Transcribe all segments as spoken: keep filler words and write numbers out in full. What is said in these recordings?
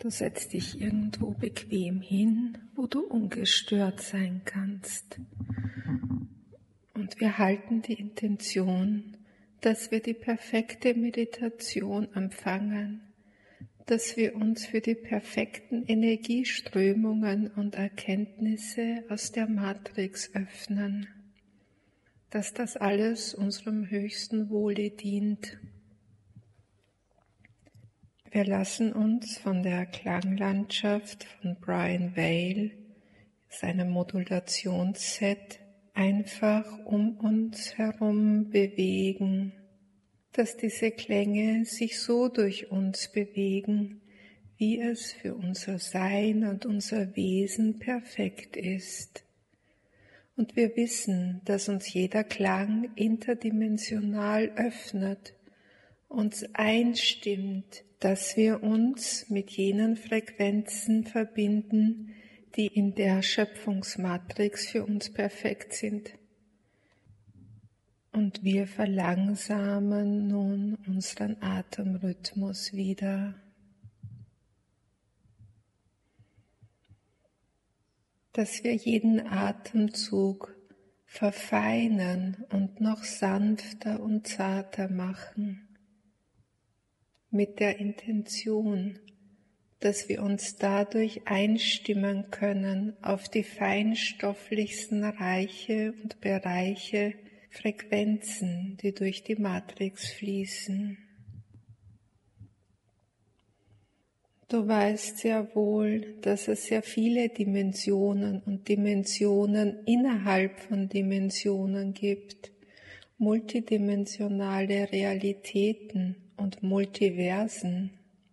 Du setzt dich irgendwo bequem hin, wo du ungestört sein kannst. Und wir halten die Intention, dass wir die perfekte Meditation empfangen, dass wir uns für die perfekten Energieströmungen und Erkenntnisse aus der Matrix öffnen, dass das alles unserem höchsten Wohle dient. Wir lassen uns von der Klanglandschaft von Brian Vale, seinem Modulationsset, einfach um uns herum bewegen, dass diese Klänge sich so durch uns bewegen, wie es für unser Sein und unser Wesen perfekt ist. Und wir wissen, dass uns jeder Klang interdimensional öffnet, uns einstimmt, dass wir uns mit jenen Frequenzen verbinden, die in der Schöpfungsmatrix für uns perfekt sind. Und wir verlangsamen nun unseren Atemrhythmus wieder. Dass wir jeden Atemzug verfeinern und noch sanfter und zarter machen. Mit der Intention, dass wir uns dadurch einstimmen können auf die feinstofflichsten Reiche und Bereiche, Frequenzen, die durch die Matrix fließen. Du weißt sehr wohl, dass es sehr viele Dimensionen und Dimensionen innerhalb von Dimensionen gibt, multidimensionale Realitäten und Multiversen.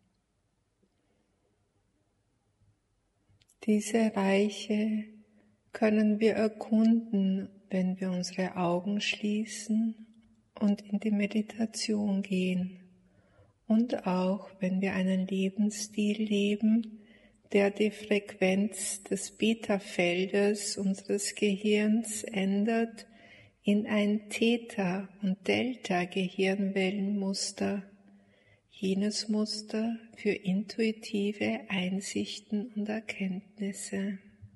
Diese Reiche können wir erkunden, wenn wir unsere Augen schließen und in die Meditation gehen und auch, wenn wir einen Lebensstil leben, der die Frequenz des Beta-Feldes unseres Gehirns ändert in ein Theta- und Delta-Gehirnwellenmuster, jenes Muster für intuitive Einsichten und Erkenntnisse.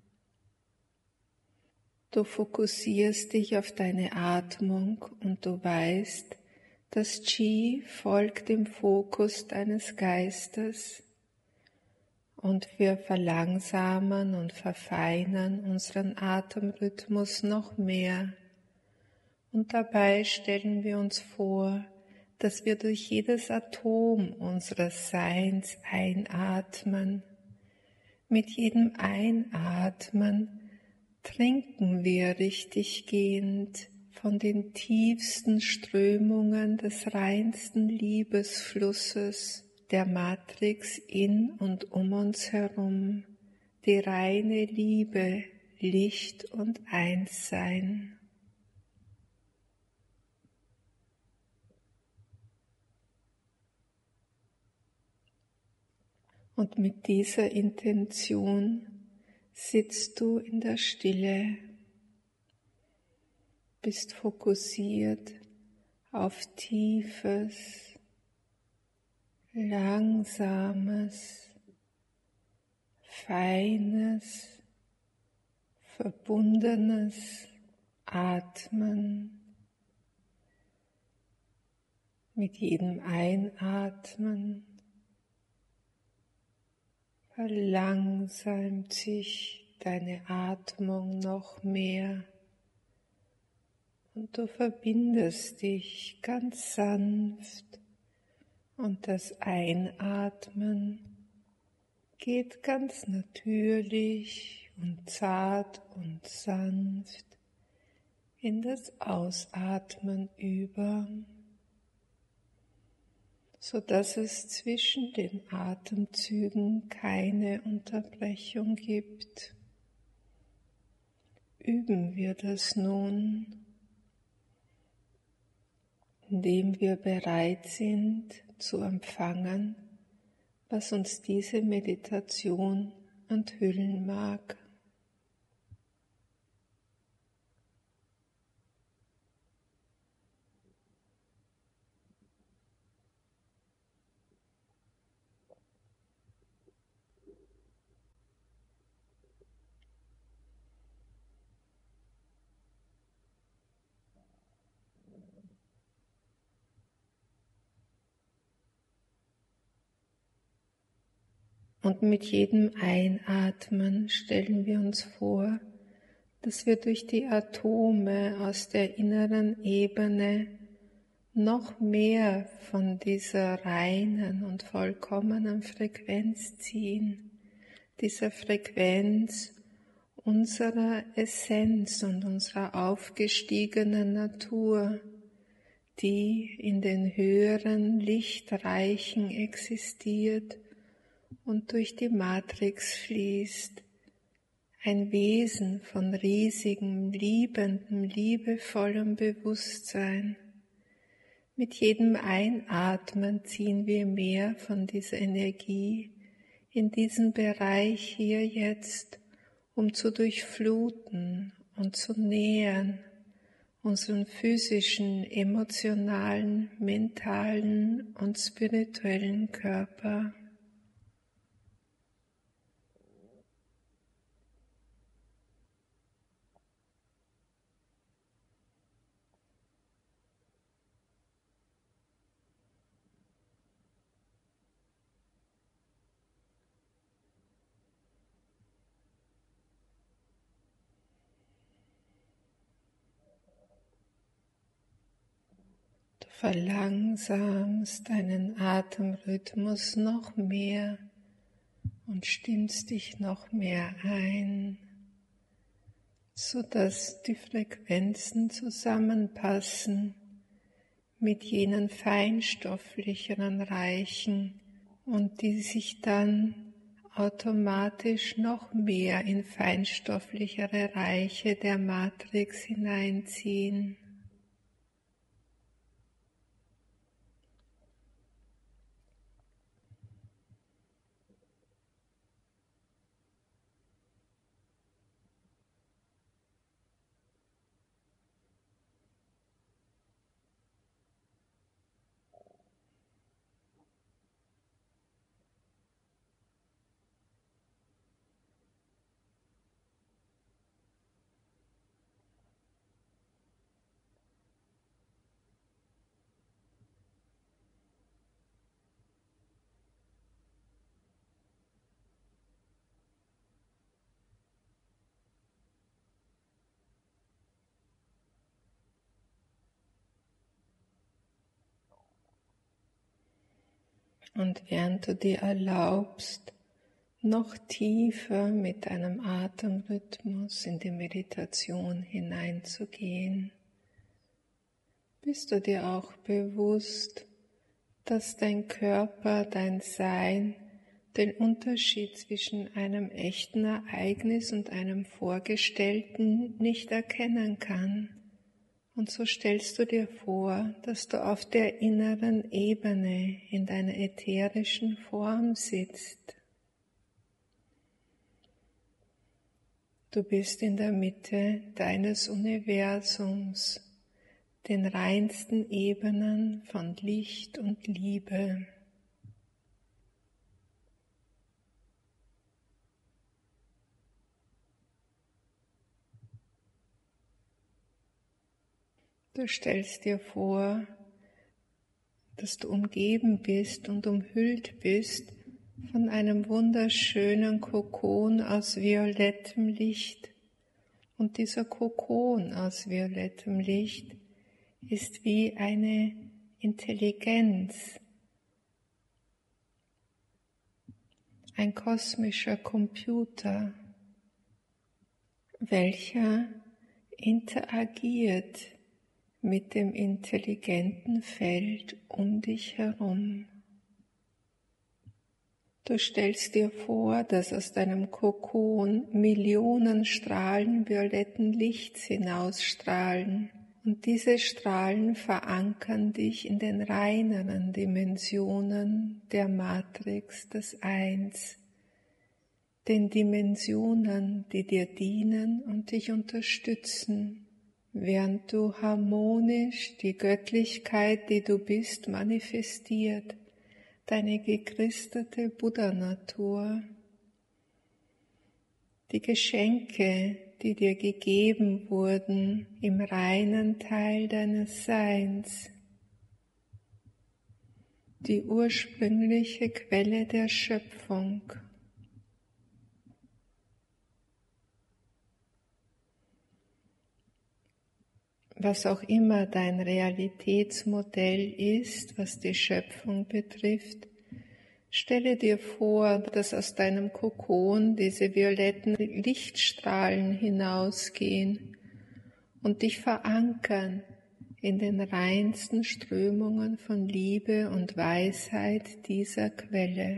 Du fokussierst dich auf deine Atmung und du weißt, dass Qi folgt dem Fokus deines Geistes und wir verlangsamen und verfeinern unseren Atemrhythmus noch mehr. Und dabei stellen wir uns vor, dass wir durch jedes Atom unseres Seins einatmen. Mit jedem Einatmen trinken wir richtiggehend von den tiefsten Strömungen des reinsten Liebesflusses der Matrix in und um uns herum, die reine Liebe, Licht und Einssein. Und mit dieser Intention sitzt du in der Stille, bist fokussiert auf tiefes, langsames, feines, verbundenes Atmen. Mit jedem Einatmen verlangsamt sich deine Atmung noch mehr und du verbindest dich ganz sanft und das Einatmen geht ganz natürlich und zart und sanft in das Ausatmen über, so dass es zwischen den Atemzügen keine Unterbrechung gibt. Üben wir das nun, indem wir bereit sind zu empfangen, was uns diese Meditation enthüllen mag. Und mit jedem Einatmen stellen wir uns vor, dass wir durch die Atome aus der inneren Ebene noch mehr von dieser reinen und vollkommenen Frequenz ziehen, dieser Frequenz unserer Essenz und unserer aufgestiegenen Natur, die in den höheren Lichtreichen existiert und durch die Matrix fließt, ein Wesen von riesigem, liebendem, liebevollem Bewusstsein. Mit jedem Einatmen ziehen wir mehr von dieser Energie in diesen Bereich hier jetzt, um zu durchfluten und zu nähern unseren physischen, emotionalen, mentalen und spirituellen Körper. Verlangsamst deinen Atemrhythmus noch mehr und stimmst dich noch mehr ein, sodass die Frequenzen zusammenpassen mit jenen feinstofflicheren Reichen und die sich dann automatisch noch mehr in feinstofflichere Reiche der Matrix hineinziehen. Und während du dir erlaubst, noch tiefer mit deinem Atemrhythmus in die Meditation hineinzugehen, bist du dir auch bewusst, dass dein Körper, dein Sein den Unterschied zwischen einem echten Ereignis und einem vorgestellten nicht erkennen kann. Und so stellst du dir vor, dass du auf der inneren Ebene in deiner ätherischen Form sitzt. Du bist in der Mitte deines Universums, den reinsten Ebenen von Licht und Liebe. Du stellst dir vor, dass du umgeben bist und umhüllt bist von einem wunderschönen Kokon aus violettem Licht. Und dieser Kokon aus violettem Licht ist wie eine Intelligenz, ein kosmischer Computer, welcher interagiert mit dem intelligenten Feld um dich herum. Du stellst dir vor, dass aus deinem Kokon Millionen Strahlen violetten Lichts hinausstrahlen und diese Strahlen verankern dich in den reineren Dimensionen der Matrix des Eins, den Dimensionen, die dir dienen und dich unterstützen, während du harmonisch die Göttlichkeit, die du bist, manifestiert, deine gechristete Buddha-Natur, die Geschenke, die dir gegeben wurden im reinen Teil deines Seins, die ursprüngliche Quelle der Schöpfung, was auch immer dein Realitätsmodell ist, was die Schöpfung betrifft, stelle dir vor, dass aus deinem Kokon diese violetten Lichtstrahlen hinausgehen und dich verankern in den reinsten Strömungen von Liebe und Weisheit dieser Quelle.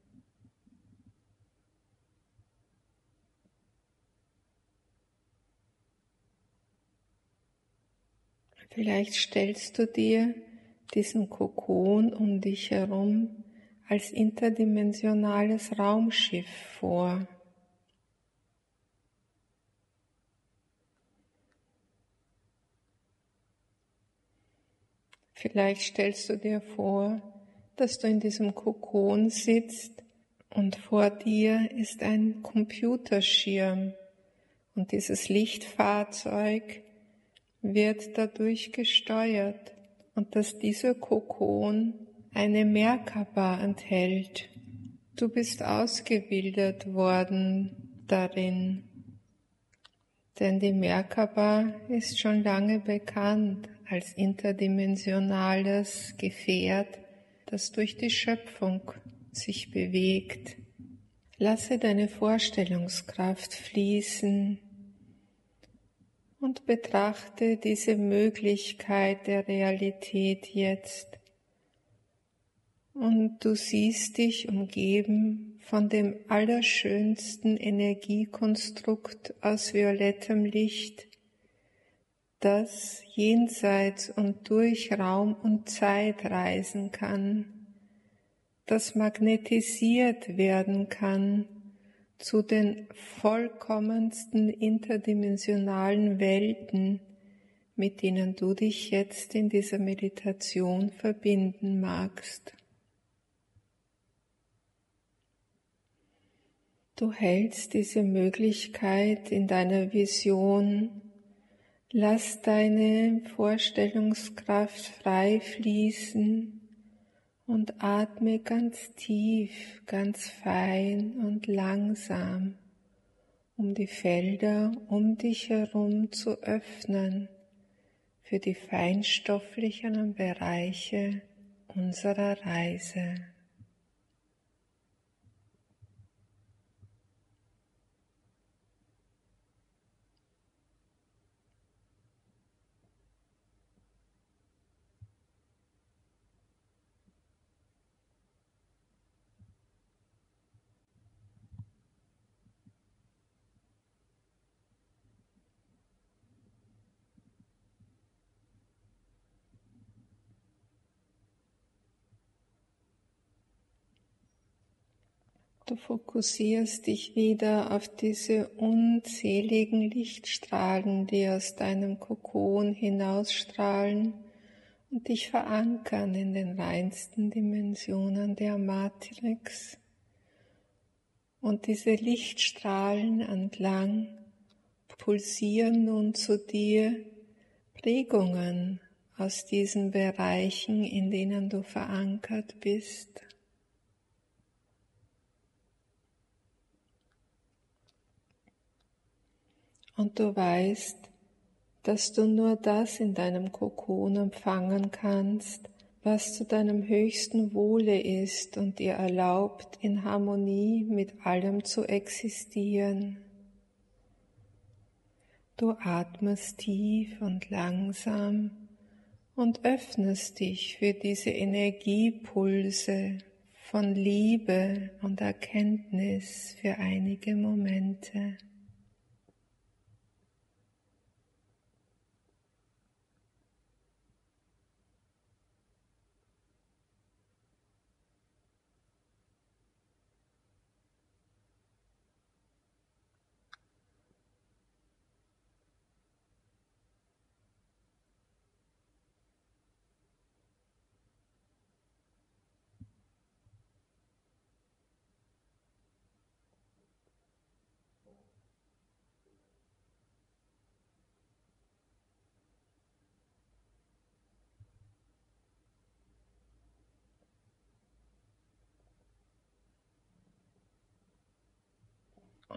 Vielleicht stellst du dir diesen Kokon um dich herum als interdimensionales Raumschiff vor. Vielleicht stellst du dir vor, dass du in diesem Kokon sitzt und vor dir ist ein Computerschirm und dieses Lichtfahrzeug wird dadurch gesteuert und dass dieser Kokon eine Merkaba enthält. Du bist ausgebildet worden darin, denn die Merkaba ist schon lange bekannt als interdimensionales Gefährt, das durch die Schöpfung sich bewegt. Lasse deine Vorstellungskraft fließen und betrachte diese Möglichkeit der Realität jetzt. Und du siehst dich umgeben von dem allerschönsten Energiekonstrukt aus violettem Licht, das jenseits und durch Raum und Zeit reisen kann, das magnetisiert werden kann zu den vollkommensten interdimensionalen Welten, mit denen du dich jetzt in dieser Meditation verbinden magst. Du hältst diese Möglichkeit in deiner Vision. Lass deine Vorstellungskraft frei fließen und atme ganz tief, ganz fein und langsam, um die Felder um dich herum zu öffnen für die feinstofflicheren Bereiche unserer Reise. Du fokussierst dich wieder auf diese unzähligen Lichtstrahlen, die aus deinem Kokon hinausstrahlen und dich verankern in den reinsten Dimensionen der Matrix. Und diese Lichtstrahlen entlang pulsieren nun zu dir Prägungen aus diesen Bereichen, in denen du verankert bist. Und du weißt, dass du nur das in deinem Kokon empfangen kannst, was zu deinem höchsten Wohle ist und dir erlaubt, in Harmonie mit allem zu existieren. Du atmest tief und langsam und öffnest dich für diese Energiepulse von Liebe und Erkenntnis für einige Momente.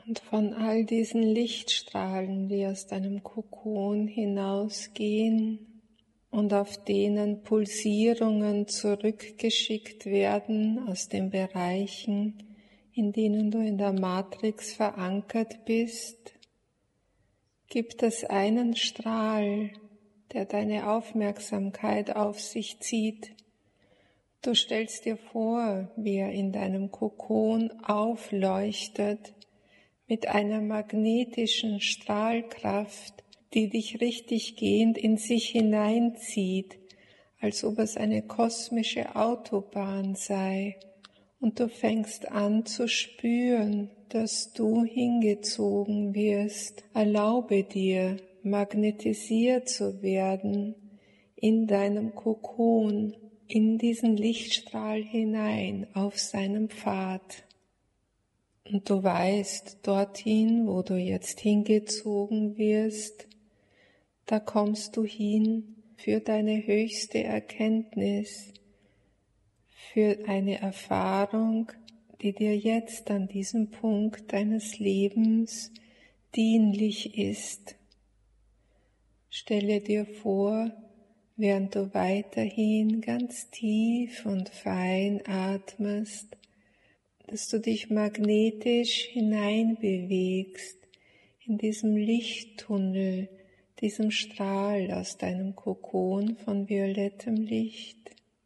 Und von all diesen Lichtstrahlen, die aus deinem Kokon hinausgehen und auf denen Pulsierungen zurückgeschickt werden aus den Bereichen, in denen du in der Matrix verankert bist, gibt es einen Strahl, der deine Aufmerksamkeit auf sich zieht. Du stellst dir vor, wie er in deinem Kokon aufleuchtet mit einer magnetischen Strahlkraft, die dich richtiggehend in sich hineinzieht, als ob es eine kosmische Autobahn sei. Und du fängst an zu spüren, dass du hingezogen wirst. Erlaube dir, magnetisiert zu werden in deinem Kokon, in diesen Lichtstrahl hinein auf seinem Pfad. Und du weißt, dorthin, wo du jetzt hingezogen wirst, da kommst du hin für deine höchste Erkenntnis, für eine Erfahrung, die dir jetzt an diesem Punkt deines Lebens dienlich ist. Stelle dir vor, während du weiterhin ganz tief und fein atmest, dass du dich magnetisch hineinbewegst in diesem Lichttunnel, diesem Strahl aus deinem Kokon von violettem Licht.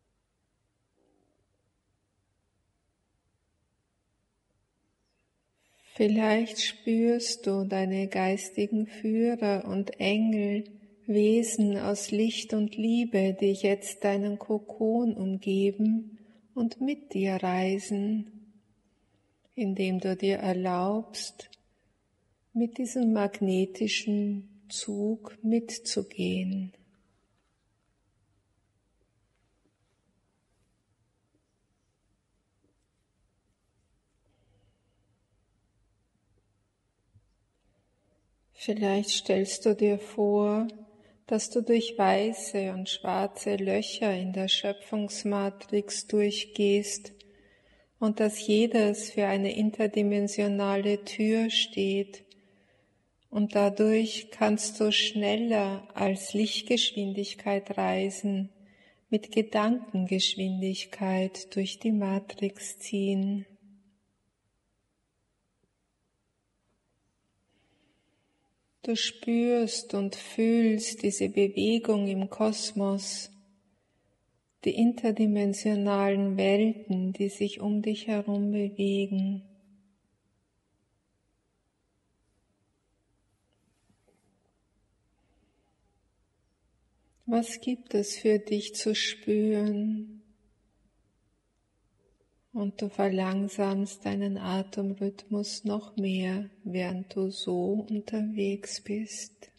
Vielleicht spürst du deine geistigen Führer und Engel, Wesen aus Licht und Liebe, die jetzt deinen Kokon umgeben und mit dir reisen, indem du dir erlaubst, mit diesem magnetischen Zug mitzugehen. Vielleicht stellst du dir vor, dass du durch weiße und schwarze Löcher in der Schöpfungsmatrix durchgehst und dass jedes für eine interdimensionale Tür steht und dadurch kannst du schneller als Lichtgeschwindigkeit reisen, mit Gedankengeschwindigkeit durch die Matrix ziehen. Du spürst und fühlst diese Bewegung im Kosmos, die interdimensionalen Welten, die sich um dich herum bewegen. Was gibt es für dich zu spüren? Und du verlangsamst deinen Atemrhythmus noch mehr, während du so unterwegs bist.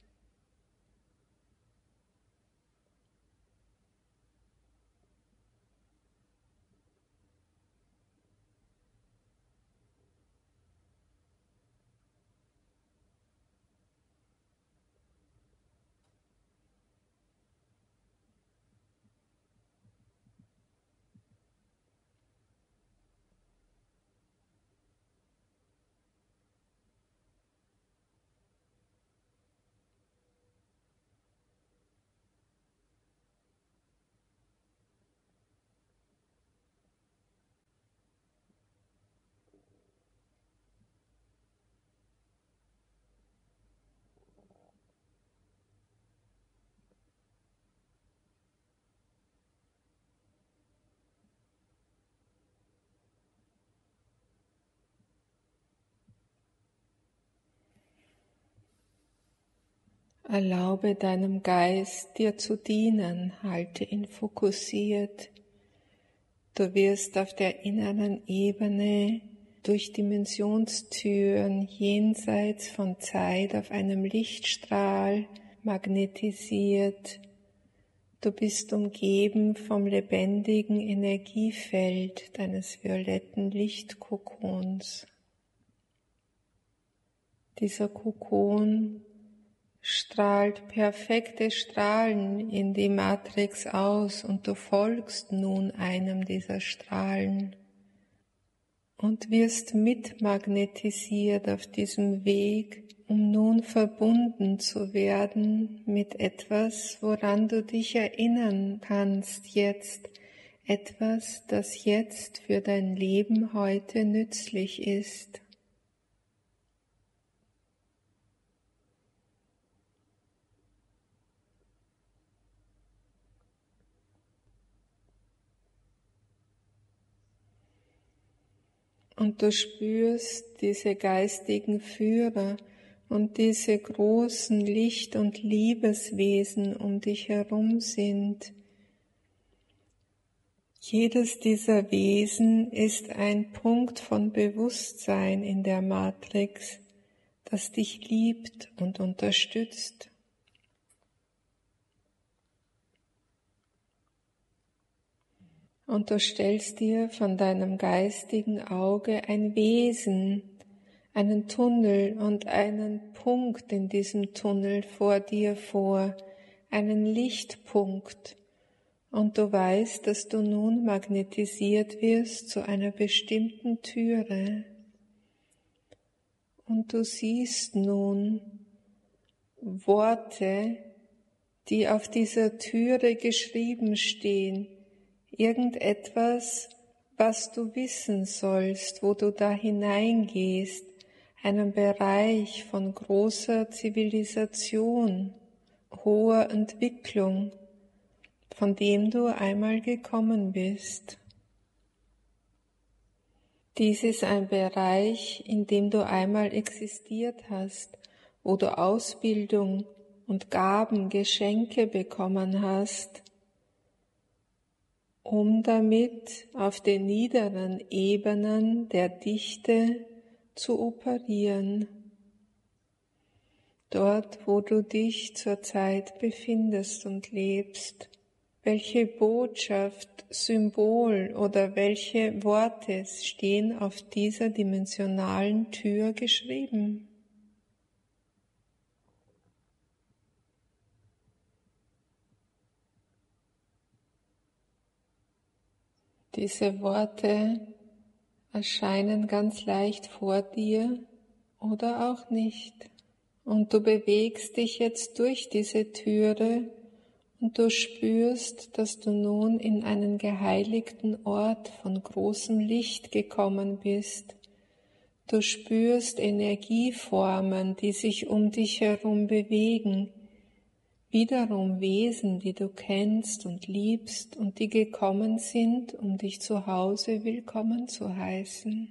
Erlaube deinem Geist, dir zu dienen, halte ihn fokussiert. Du wirst auf der inneren Ebene durch Dimensionstüren jenseits von Zeit auf einem Lichtstrahl magnetisiert. Du bist umgeben vom lebendigen Energiefeld deines violetten Lichtkokons. Dieser Kokon strahlt perfekte Strahlen in die Matrix aus und du folgst nun einem dieser Strahlen. und wirst mitmagnetisiert auf diesem Weg, um nun verbunden zu werden mit etwas, woran du dich erinnern kannst jetzt, etwas, das jetzt für dein Leben heute nützlich ist. Und du spürst diese geistigen Führer und diese großen Licht- und Liebeswesen um dich herum sind. Jedes dieser Wesen ist ein Punkt von Bewusstsein in der Matrix, das dich liebt und unterstützt. Und du stellst dir von deinem geistigen Auge ein Wesen, einen Tunnel und einen Punkt in diesem Tunnel vor dir vor, einen Lichtpunkt. Und du weißt, dass du nun magnetisiert wirst zu einer bestimmten Türe. Und du siehst nun Worte, die auf dieser Türe geschrieben stehen, irgendetwas, was du wissen sollst, wo du da hineingehst, einen Bereich von großer Zivilisation, hoher Entwicklung, von dem du einmal gekommen bist. Dies ist ein Bereich, in dem du einmal existiert hast, wo du Ausbildung und Gaben, Geschenke bekommen hast, um damit auf den niederen Ebenen der Dichte zu operieren, dort, wo du dich zurzeit befindest und lebst. Welche Botschaft, Symbol oder welche Worte stehen auf dieser dimensionalen Tür geschrieben? Diese Worte erscheinen ganz leicht vor dir oder auch nicht. Und du bewegst dich jetzt durch diese Türe und du spürst, dass du nun in einen geheiligten Ort von großem Licht gekommen bist. Du spürst Energieformen, die sich um dich herum bewegen, wiederum Wesen, die du kennst und liebst und die gekommen sind, um dich zu Hause willkommen zu heißen.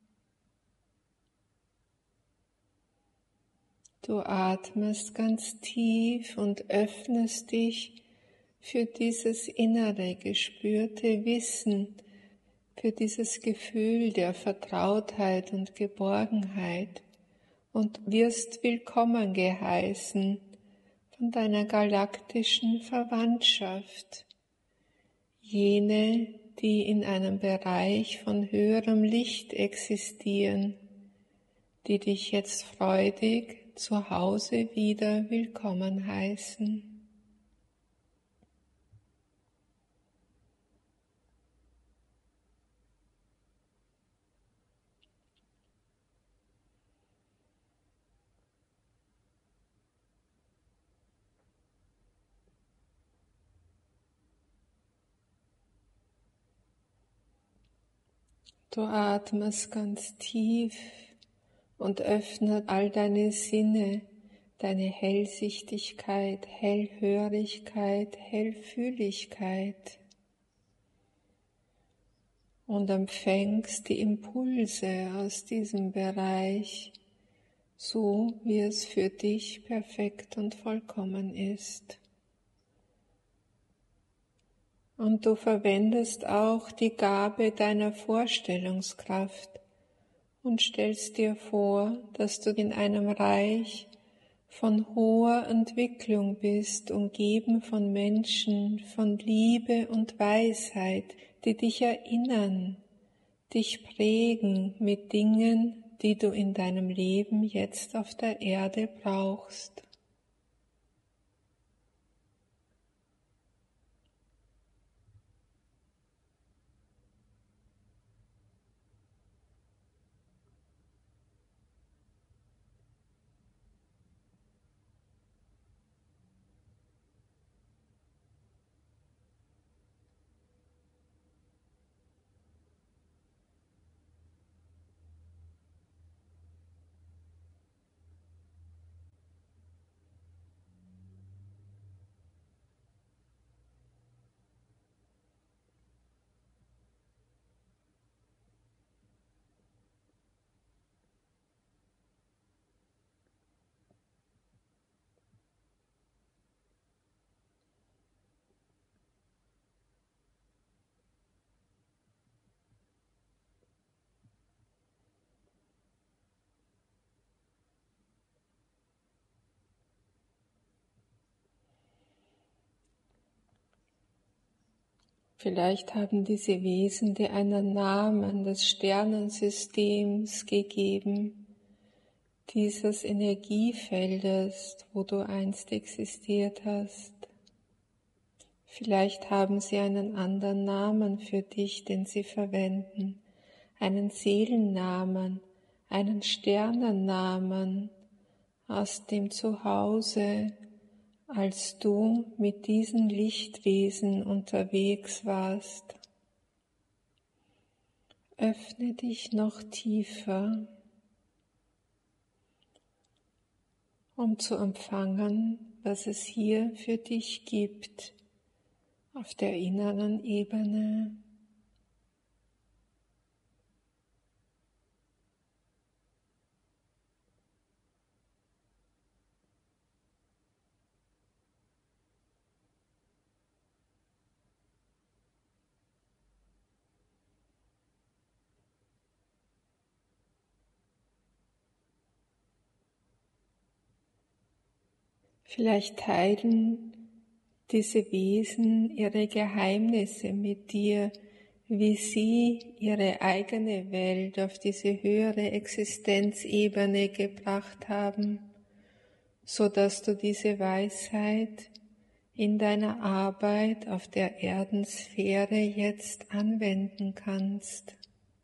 Du atmest ganz tief und öffnest dich für dieses innere, gespürte Wissen, für dieses Gefühl der Vertrautheit und Geborgenheit und wirst willkommen geheißen von deiner galaktischen Verwandtschaft, jene, die in einem Bereich von höherem Licht existieren, die dich jetzt freudig zu Hause wieder willkommen heißen. Du atmest ganz tief und öffnet all deine Sinne, deine Hellsichtigkeit, Hellhörigkeit, Hellfühligkeit und empfängst die Impulse aus diesem Bereich, so wie es für dich perfekt und vollkommen ist. Und du verwendest auch die Gabe deiner Vorstellungskraft und stellst dir vor, dass du in einem Reich von hoher Entwicklung bist, umgeben von Menschen, von Liebe und Weisheit, die dich erinnern, dich prägen mit Dingen, die du in deinem Leben jetzt auf der Erde brauchst. Vielleicht haben diese Wesen dir einen Namen des Sternensystems gegeben, dieses Energiefeldes, wo du einst existiert hast. Vielleicht haben sie einen anderen Namen für dich, den sie verwenden, einen Seelennamen, einen Sternennamen aus dem Zuhause, als du mit diesen Lichtwesen unterwegs warst. Öffne dich noch tiefer, um zu empfangen, was es hier für dich gibt auf der inneren Ebene. Vielleicht teilen diese Wesen ihre Geheimnisse mit dir, wie sie ihre eigene Welt auf diese höhere Existenzebene gebracht haben, so dass du diese Weisheit in deiner Arbeit auf der Erdensphäre jetzt anwenden kannst.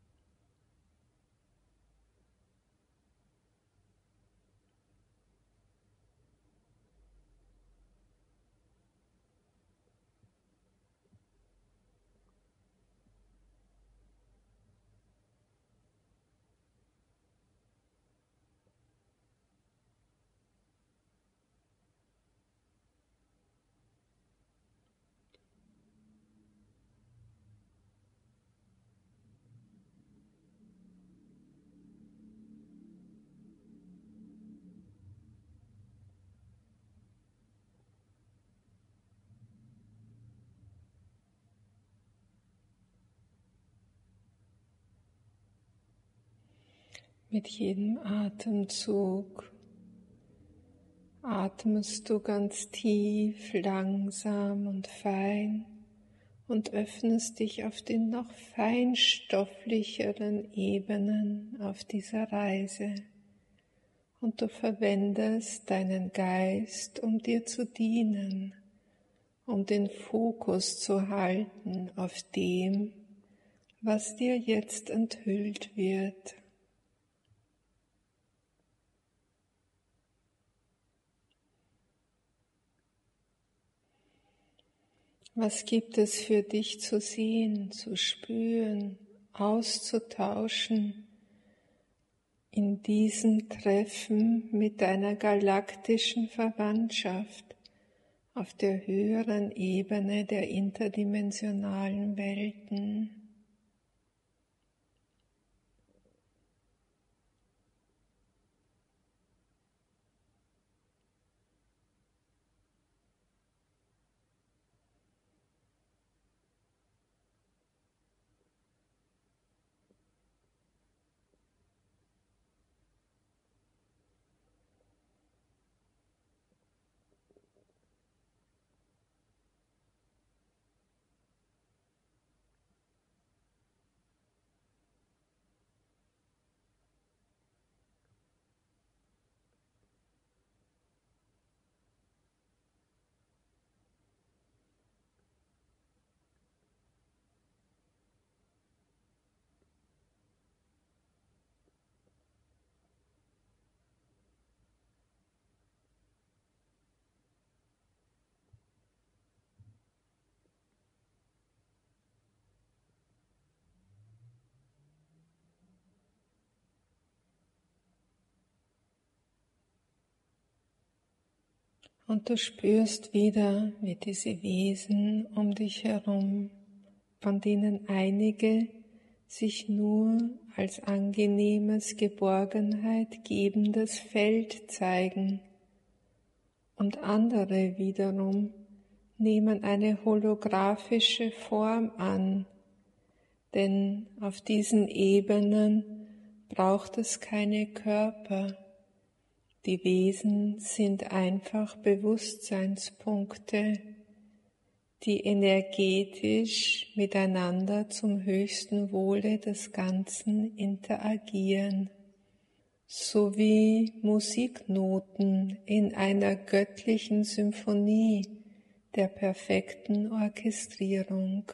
Mit jedem Atemzug atmest du ganz tief, langsam und fein und öffnest dich auf den noch feinstofflicheren Ebenen auf dieser Reise. Und du verwendest deinen Geist, um dir zu dienen, um den Fokus zu halten auf dem, was dir jetzt enthüllt wird. Was gibt es für dich zu sehen, zu spüren, auszutauschen in diesem Treffen mit deiner galaktischen Verwandtschaft auf der höheren Ebene der interdimensionalen Welten? Und du spürst wieder, wie diese Wesen um dich herum, von denen einige sich nur als angenehmes, Geborgenheit gebendes Feld zeigen und andere wiederum nehmen eine holographische Form an, denn auf diesen Ebenen braucht es keine Körper. Die Wesen sind einfach Bewusstseinspunkte, die energetisch miteinander zum höchsten Wohle des Ganzen interagieren, sowie Musiknoten in einer göttlichen Symphonie der perfekten Orchestrierung.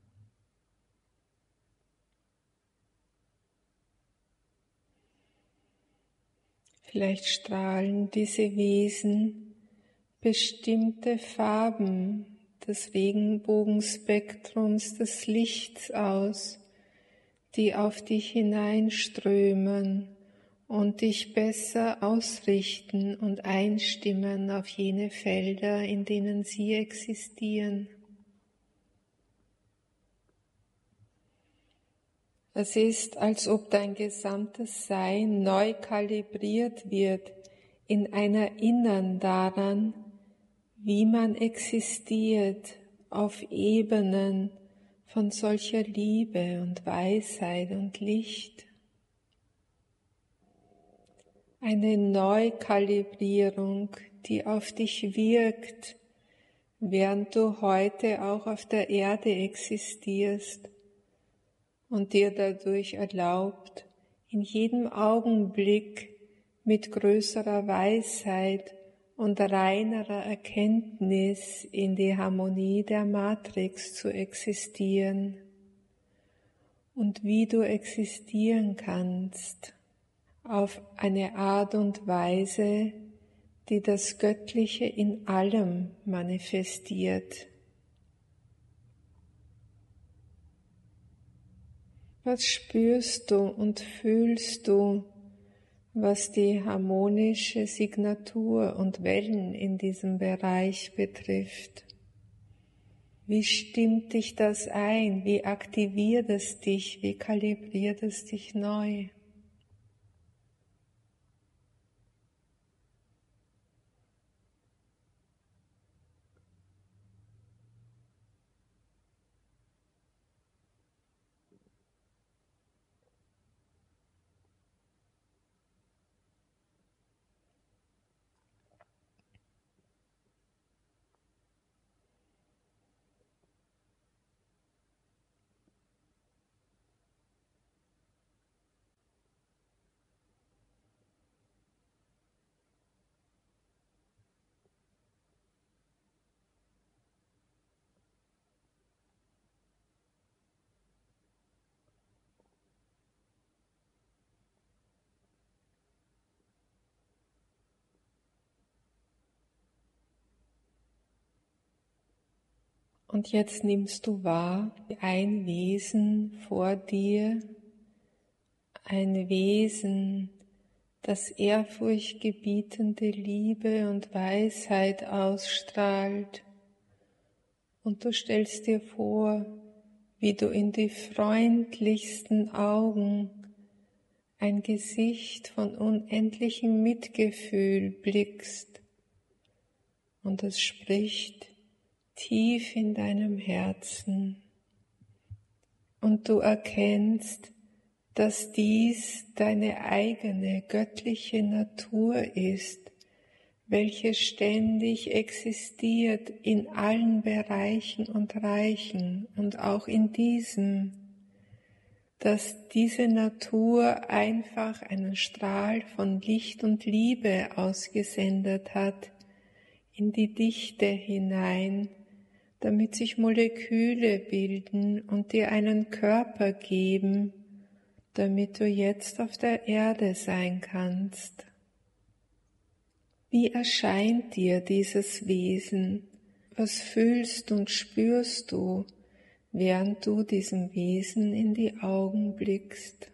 Vielleicht strahlen diese Wesen bestimmte Farben des Regenbogenspektrums des Lichts aus, die auf dich hineinströmen und dich besser ausrichten und einstimmen auf jene Felder, in denen sie existieren. Es ist, als ob dein gesamtes Sein neu kalibriert wird in Erinnern daran, wie man existiert auf Ebenen von solcher Liebe und Weisheit und Licht. Eine Neukalibrierung, die auf dich wirkt, während du heute auch auf der Erde existierst und dir dadurch erlaubt, in jedem Augenblick mit größerer Weisheit und reinerer Erkenntnis in die Harmonie der Matrix zu existieren und wie du existieren kannst auf eine Art und Weise, die das Göttliche in allem manifestiert. Was spürst du und fühlst du, was die harmonische Signatur und Wellen in diesem Bereich betrifft? Wie stimmt dich das ein? Wie aktiviert es dich? Wie kalibriert es dich neu? Und jetzt nimmst du wahr, ein Wesen vor dir, ein Wesen, das ehrfurchtgebietende Liebe und Weisheit ausstrahlt. Und du stellst dir vor, wie du in die freundlichsten Augen, ein Gesicht von unendlichem Mitgefühl blickst. Und es spricht tief in deinem Herzen. Und du erkennst, dass dies deine eigene göttliche Natur ist, welche ständig existiert in allen Bereichen und Reichen und auch in diesem, dass diese Natur einfach einen Strahl von Licht und Liebe ausgesendet hat in die Dichte hinein, damit sich Moleküle bilden und dir einen Körper geben, damit du jetzt auf der Erde sein kannst. Wie erscheint dir dieses Wesen? Was fühlst und spürst du, während du diesem Wesen in die Augen blickst?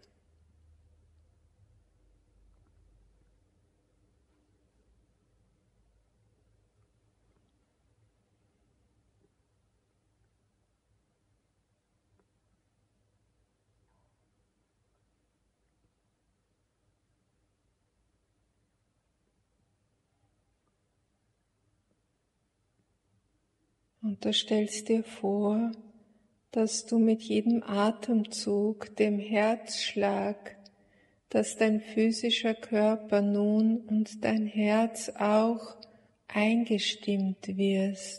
Und du stellst dir vor, dass du mit jedem Atemzug, dem Herzschlag, dass dein physischer Körper nun und dein Herz auch eingestimmt wirst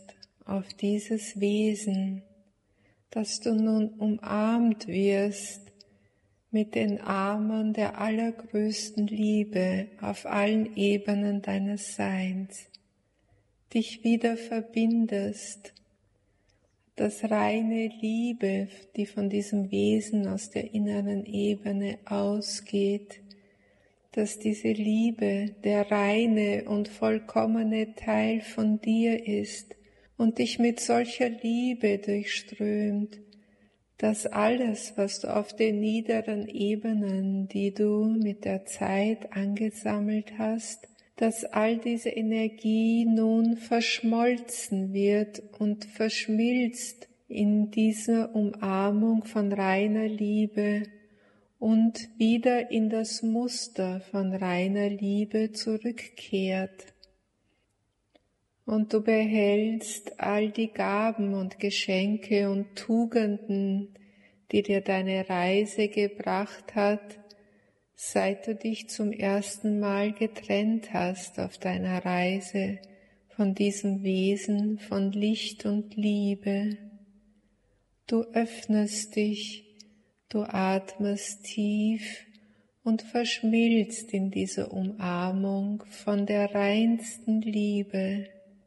auf dieses Wesen, dass du nun umarmt wirst mit den Armen der allergrößten Liebe auf allen Ebenen deines Seins, dich wieder verbindest, dass reine Liebe, die von diesem Wesen aus der inneren Ebene ausgeht, dass diese Liebe der reine und vollkommene Teil von dir ist und dich mit solcher Liebe durchströmt, dass alles, was du auf den niederen Ebenen, die du mit der Zeit angesammelt hast, dass all diese Energie nun verschmolzen wird und verschmilzt in dieser Umarmung von reiner Liebe und wieder in das Muster von reiner Liebe zurückkehrt. Und du behältst all die Gaben und Geschenke und Tugenden, die dir deine Reise gebracht hat, seit du dich zum ersten Mal getrennt hast auf deiner Reise von diesem Wesen von Licht und Liebe. Du öffnest dich, du atmest tief und verschmilzt in diese Umarmung von der reinsten Liebe.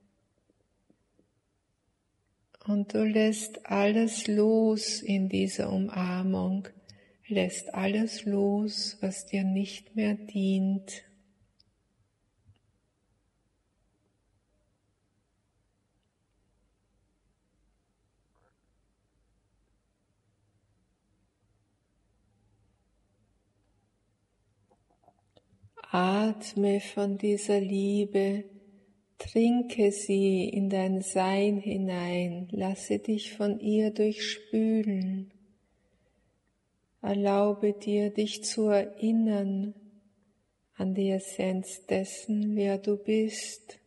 Und du lässt alles los in dieser Umarmung, lässt alles los, was dir nicht mehr dient. Atme von dieser Liebe, trinke sie in dein Sein hinein, lasse dich von ihr durchspülen. Erlaube dir, dich zu erinnern an die Essenz dessen, wer du bist,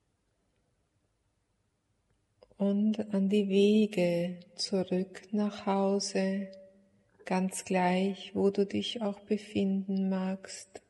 und an die Wege zurück nach Hause, ganz gleich, wo du dich auch befinden magst.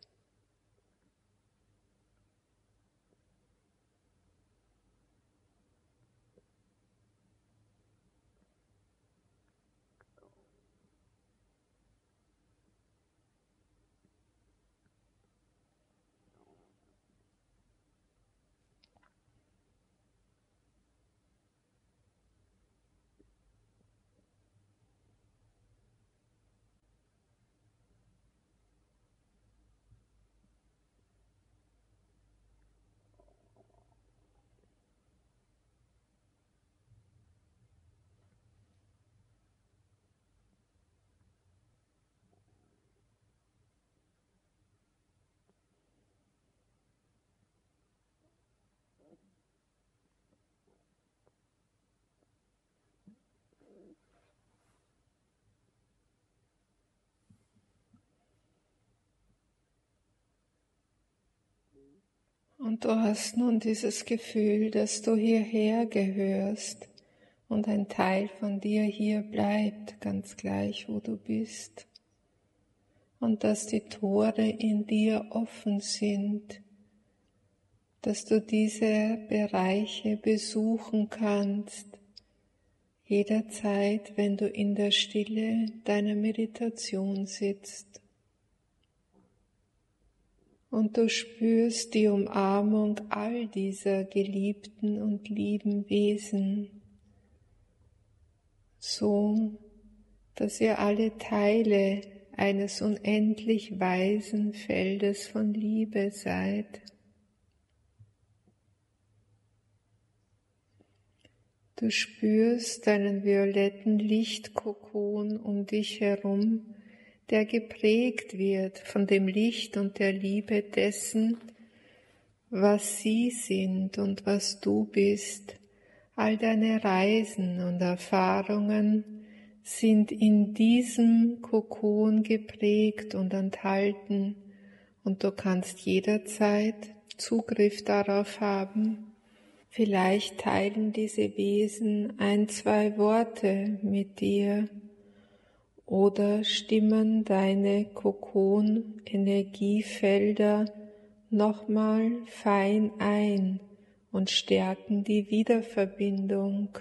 Und du hast nun dieses Gefühl, dass du hierher gehörst und ein Teil von dir hier bleibt, ganz gleich, wo du bist. Und dass die Tore in dir offen sind, dass du diese Bereiche besuchen kannst, jederzeit, wenn du in der Stille deiner Meditation sitzt. Und du spürst die Umarmung all dieser geliebten und lieben Wesen, so dass ihr alle Teile eines unendlich weisen Feldes von Liebe seid. Du spürst deinen violetten Lichtkokon um dich herum, der geprägt wird von dem Licht und der Liebe dessen, was sie sind und was du bist. All deine Reisen und Erfahrungen sind in diesem Kokon geprägt und enthalten, und du kannst jederzeit Zugriff darauf haben. Vielleicht teilen diese Wesen ein, zwei Worte mit dir oder stimmen deine Kokon-Energiefelder nochmal fein ein und stärken die Wiederverbindung.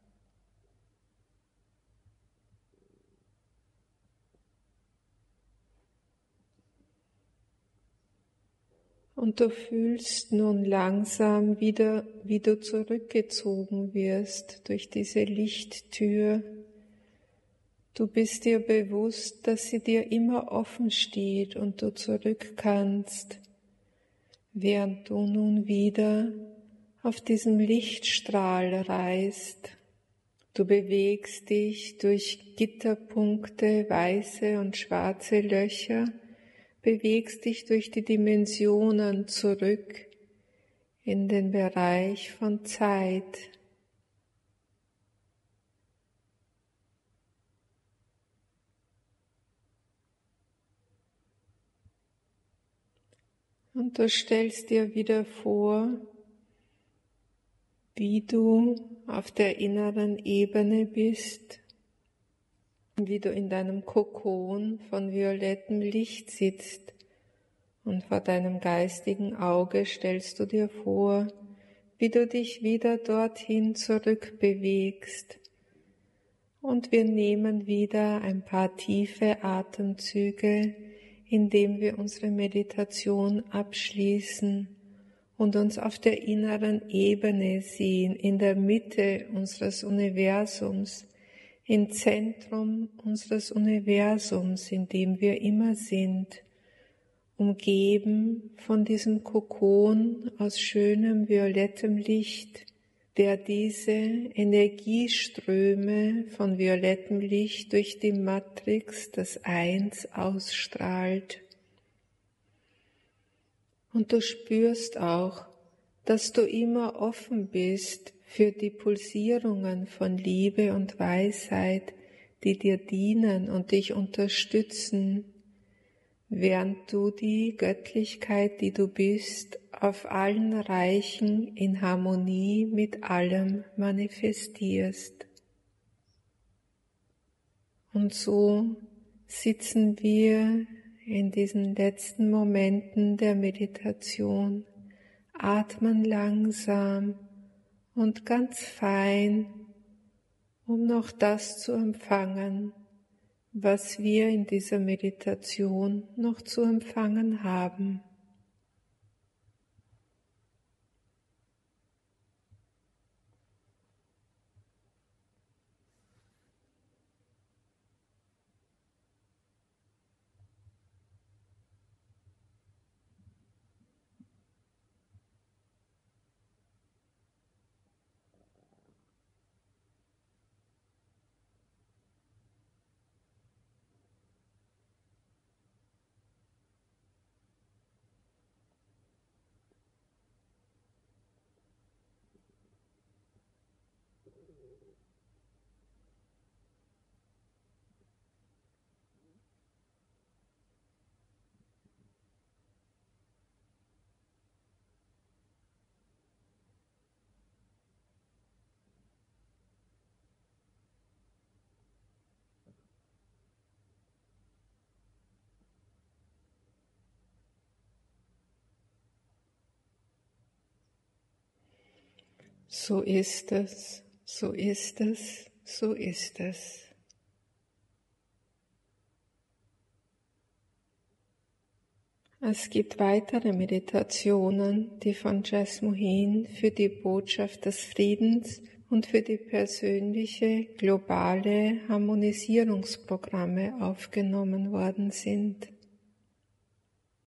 Und du fühlst nun langsam wieder, wie du zurückgezogen wirst durch diese Lichttür. Du bist dir bewusst, dass sie dir immer offen steht und du zurück kannst, während du nun wieder auf diesem Lichtstrahl reist. Du bewegst dich durch Gitterpunkte, weiße und schwarze Löcher, bewegst dich durch die Dimensionen zurück in den Bereich von Zeit. Und du stellst dir wieder vor, wie du auf der inneren Ebene bist, wie du in deinem Kokon von violettem Licht sitzt, und vor deinem geistigen Auge stellst du dir vor, wie du dich wieder dorthin zurückbewegst. Und wir nehmen wieder ein paar tiefe Atemzüge, indem wir unsere Meditation abschließen und uns auf der inneren Ebene sehen, in der Mitte unseres Universums, im Zentrum unseres Universums, in dem wir immer sind, umgeben von diesem Kokon aus schönem violettem Licht, der diese Energieströme von violettem Licht durch die Matrix, das Eins, ausstrahlt. Und du spürst auch, dass du immer offen bist für die Pulsierungen von Liebe und Weisheit, die dir dienen und dich unterstützen, während du die Göttlichkeit, die du bist, auf allen Reichen in Harmonie mit allem manifestierst. Und so sitzen wir in diesen letzten Momenten der Meditation, atmen langsam und ganz fein, um noch das zu empfangen, was wir in dieser Meditation noch zu empfangen haben. So ist es, so ist es, so ist es. Es gibt weitere Meditationen, die von Jess Mohin für die Botschaft des Friedens und für die persönliche globale Harmonisierungsprogramme aufgenommen worden sind.